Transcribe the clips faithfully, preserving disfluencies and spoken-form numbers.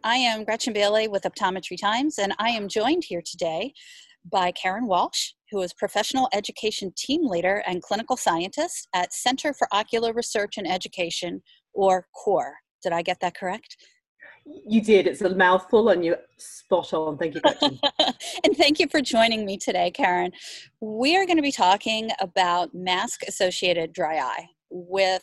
I am Gretchen Bailey with Optometry Times, and I am joined here today by Karen Walsh, who is Professional Education Team Leader and Clinical Scientist at Center for Ocular Research and Education, or CORE. Did I get that correct? You did. It's a mouthful and you're spot on. Thank you, Gretchen. And thank you for joining me today, Karen. We are going to be talking about mask-associated dry eye with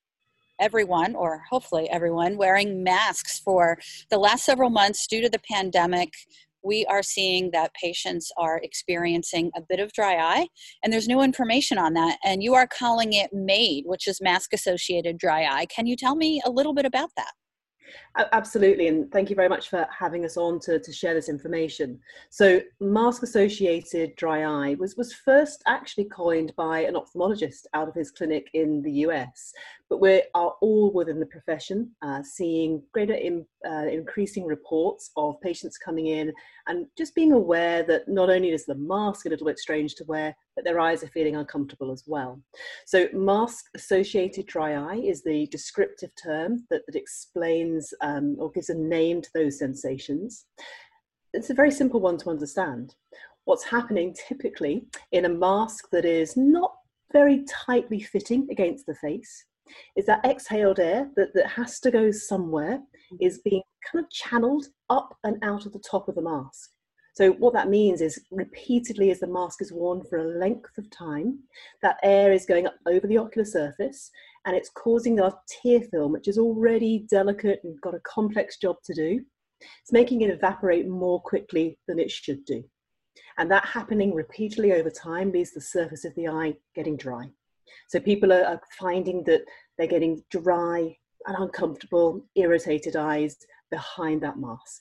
everyone, or hopefully everyone, wearing masks for the last several months due to the pandemic. We are seeing that patients are experiencing a bit of dry eye, and there's new information on that. And you are calling it MADE, which is mask-associated dry eye. Can you tell me a little bit about that? Absolutely, and thank you very much for having us on to, to share this information. So mask-associated dry eye was, was first actually coined by an ophthalmologist out of his clinic in the U S, but we are all within the profession uh, seeing greater in, uh, increasing reports of patients coming in and just being aware that not only is the mask a little bit strange to wear, but their eyes are feeling uncomfortable as well. So mask-associated dry eye is the descriptive term that, that explains um, or gives a name to those sensations. It's a very simple one to understand. What's happening typically in a mask that is not very tightly fitting against the face is that exhaled air that, that has to go somewhere is being kind of channeled up and out of the top of the mask. So what that means is repeatedly as the mask is worn for a length of time, that air is going up over the ocular surface and it's causing our tear film, which is already delicate and got a complex job to do, it's making it evaporate more quickly than it should do. And that happening repeatedly over time leaves the surface of the eye getting dry. So people are, are finding that they're getting dry and uncomfortable, irritated eyes behind that mask.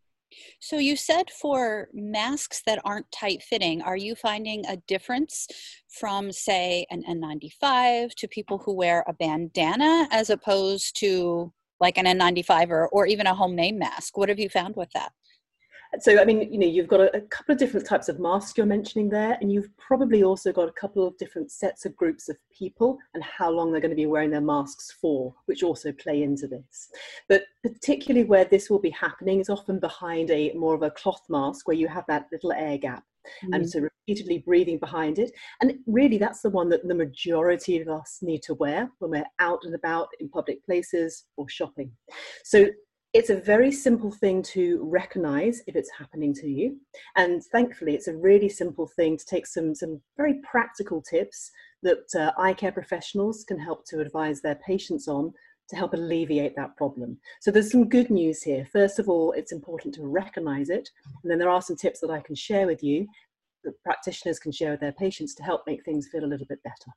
So you said for masks that aren't tight fitting, are you finding a difference from, say, an N ninety-five to people who wear a bandana as opposed to like an N ninety-five or, or even a homemade mask? What have you found with that? So, I mean, you know, you've got a, a couple of different types of masks you're mentioning there, and you've probably also got a couple of different sets of groups of people and how long they're going to be wearing their masks for, which also play into this. But particularly where this will be happening is often behind a more of a cloth mask where you have that little air gap. Mm. And so repeatedly breathing behind it. And really that's the one that the majority of us need to wear when we're out and about in public places or shopping. So it's a very simple thing to recognize if it's happening to you. And thankfully, it's a really simple thing to take some, some very practical tips that uh, eye care professionals can help to advise their patients on to help alleviate that problem. So there's some good news here. First of all, it's important to recognize it. And then there are some tips that I can share with you that practitioners can share with their patients to help make things feel a little bit better.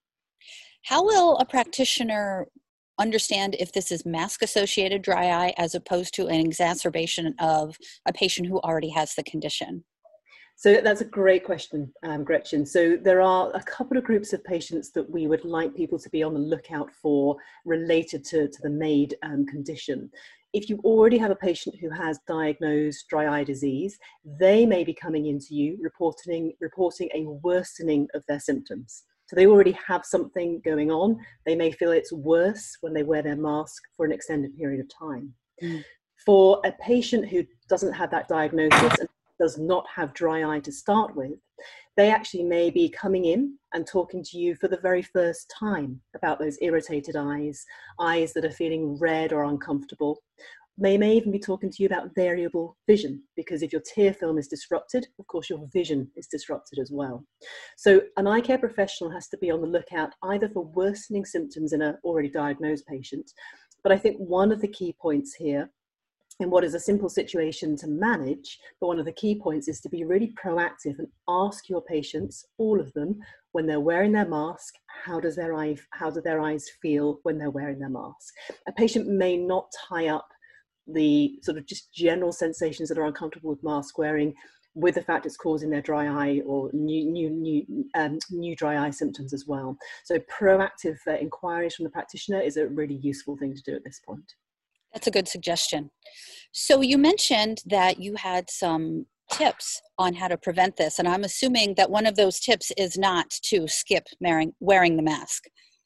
How will a practitioner understand if this is mask-associated dry eye as opposed to an exacerbation of a patient who already has the condition? So that's a great question, um, Gretchen. So there are a couple of groups of patients that we would like people to be on the lookout for related to, to the MADE um, condition. If you already have a patient who has diagnosed dry eye disease, they may be coming into you reporting, reporting a worsening of their symptoms. So they already have something going on. They may feel it's worse when they wear their mask for an extended period of time. Mm. For a patient who doesn't have that diagnosis and does not have dry eye to start with, they actually may be coming in and talking to you for the very first time about those irritated eyes, eyes that are feeling red or uncomfortable. They may even be talking to you about variable vision, because if your tear film is disrupted, of course your vision is disrupted as well. So an eye care professional has to be on the lookout either for worsening symptoms in an already diagnosed patient, but I think one of the key points here in what is a simple situation to manage, but one of the key points is to be really proactive and ask your patients, all of them, when they're wearing their mask, how does their eye, how do their eyes feel when they're wearing their mask? A patient may not tie up the sort of just general sensations that are uncomfortable with mask wearing with the fact it's causing their dry eye or new new new um, new dry eye symptoms as well. So proactive uh, inquiries from the practitioner is a really useful thing to do at this point. That's a good suggestion. So you mentioned that you had some tips on how to prevent this, and I'm assuming that one of those tips is not to skip wearing, wearing the mask.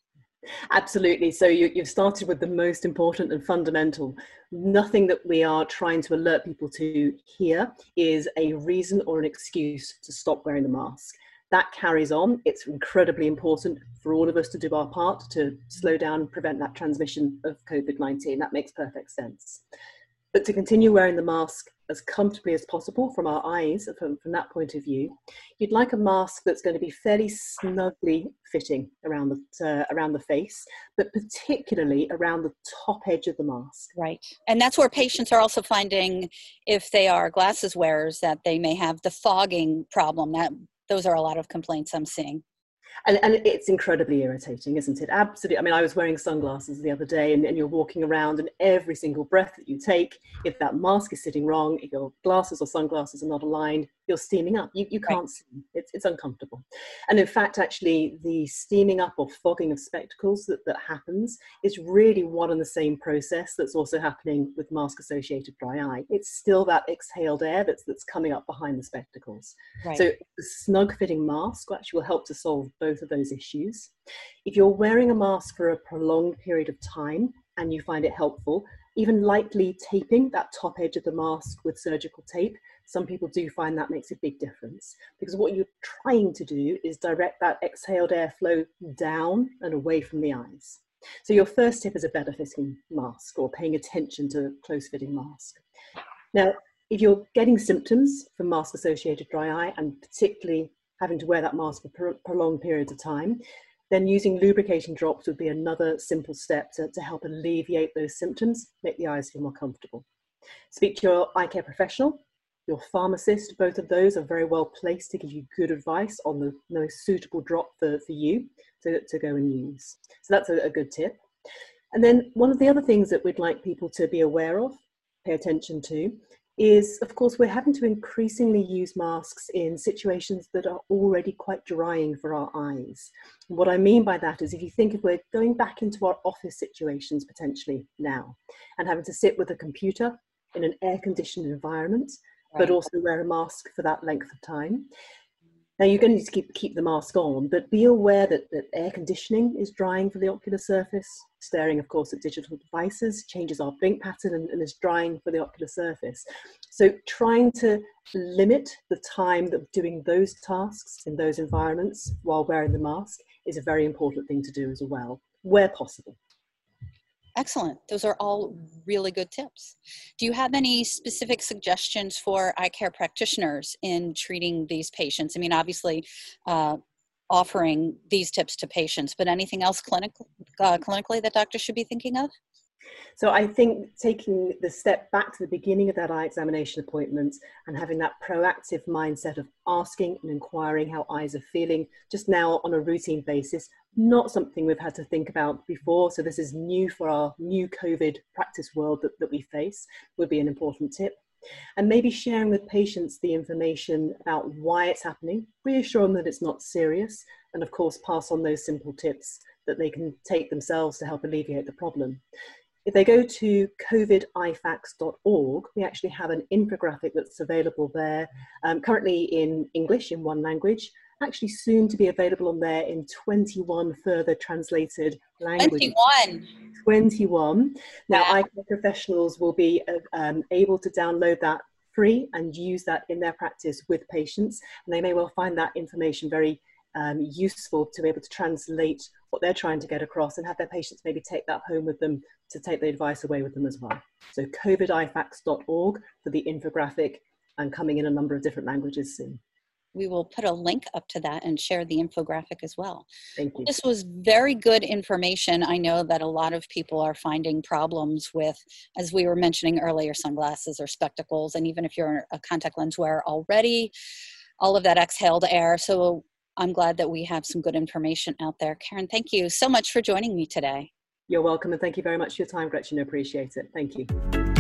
Absolutely. So you, you've started with the most important and fundamental. Nothing that we are trying to alert people to here is a reason or an excuse to stop wearing the mask. That carries on. It's incredibly important for all of us to do our part to slow down and prevent that transmission of COVID nineteen. That makes perfect sense. But to continue wearing the mask as comfortably as possible from our eyes, from, from that point of view, you'd like a mask that's going to be fairly snugly fitting around the, uh, around the face, but particularly around the top edge of the mask. Right. And that's where patients are also finding, if they are glasses wearers, that they may have the fogging problem. That those are a lot of complaints I'm seeing. And, and it's incredibly irritating, isn't it? Absolutely. I mean, I was wearing sunglasses the other day, and, and you're walking around, and every single breath that you take, if that mask is sitting wrong, if your glasses or sunglasses are not aligned, you're steaming up. You, you can't right. see. It's, it's uncomfortable. And in fact, actually, the steaming up or fogging of spectacles that, that happens is really one and the same process that's also happening with mask-associated dry eye. It's still that exhaled air that's, that's coming up behind the spectacles. Right. So the snug-fitting mask actually will help to solve both of those issues. If you're wearing a mask for a prolonged period of time and you find it helpful, even lightly taping that top edge of the mask with surgical tape, some people do find that makes a big difference, because what you're trying to do is direct that exhaled airflow down and away from the eyes. So your first tip is a better fitting mask, or paying attention to close fitting mask. Now, if you're getting symptoms from mask associated dry eye, and particularly having to wear that mask for prolonged periods of time, then using lubricating drops would be another simple step to, to help alleviate those symptoms, make the eyes feel more comfortable. Speak to your eye care professional, your pharmacist. Both of those are very well placed to give you good advice on the most suitable drop for, for you to, to go and use. So that's a, a good tip. And then one of the other things that we'd like people to be aware of, pay attention to, is, of course, we're having to increasingly use masks in situations that are already quite drying for our eyes. And what I mean by that is, if you think if we're going back into our office situations potentially now, and having to sit with a computer in an air-conditioned environment, right. but also wear a mask for that length of time. Now, you're going to need to keep, keep the mask on, but be aware that, that air conditioning is drying for the ocular surface. Staring, of course, at digital devices changes our blink pattern and, and is drying for the ocular surface. So trying to limit the time that doing those tasks in those environments while wearing the mask is a very important thing to do as well, where possible. Excellent. Those are all really good tips. Do you have any specific suggestions for eye care practitioners in treating these patients? I mean, obviously, uh, offering these tips to patients, but anything else clinical, uh, clinically that doctors should be thinking of? So I think taking the step back to the beginning of that eye examination appointment and having that proactive mindset of asking and inquiring how eyes are feeling just now on a routine basis, not something we've had to think about before. So this is new for our new COVID practice world that, that we face, would be an important tip. And maybe sharing with patients the information about why it's happening, reassure them that it's not serious, and of course pass on those simple tips that they can take themselves to help alleviate the problem. If they go to covid eye facts dot org, we actually have an infographic that's available there, um, currently in English in one language, actually soon to be available on there in twenty-one further translated languages. twenty-one. twenty-one. Now, Wow. eye care professionals will be uh, um, able to download that free and use that in their practice with patients, and they may well find that information very um, useful to be able to translate what they're trying to get across and have their patients maybe take that home with them to take the advice away with them as well. So covid eye facts dot org for the infographic, and coming in a number of different languages soon. We will put a link up to that and share the infographic as well. Thank you. This was very good information. I know that a lot of people are finding problems with, as we were mentioning earlier, sunglasses or spectacles, and even if you're a contact lens wearer already, all of that exhaled air. So I'm glad that we have some good information out there. Karen, thank you so much for joining me today. You're welcome, and thank you very much for your time, Gretchen. I appreciate it. Thank you.